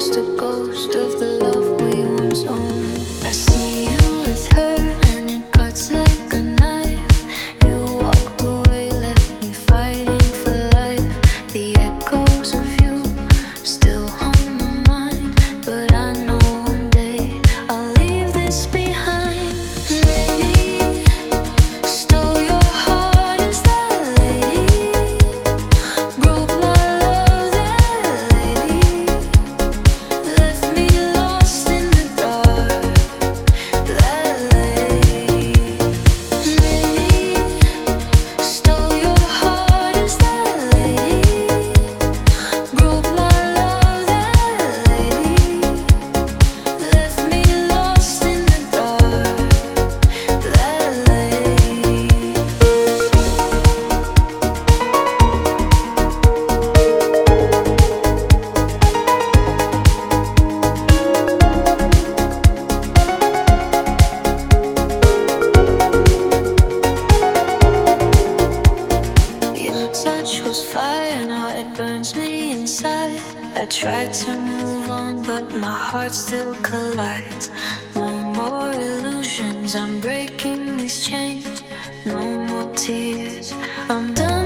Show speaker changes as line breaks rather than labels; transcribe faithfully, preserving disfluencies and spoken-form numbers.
just a ghost of the love we once owned. I see you with her and it cuts like a knife. You walked away, left me fighting for life. The echoes of you still haunt my mind, but I know one day I'll leave this behind. Lady, stole your heart, is that lady? Broke my love, that lady. Left me lost in the dark, that lady. Lady, stole your heart, is that lady? Broke my love, that lady. Left me lost in the dark, that lady. Your touch was fire, now it burns me inside. I tried to move on, but my heart still collides. No more illusions, I'm breaking these chains. No more tears, I'm done.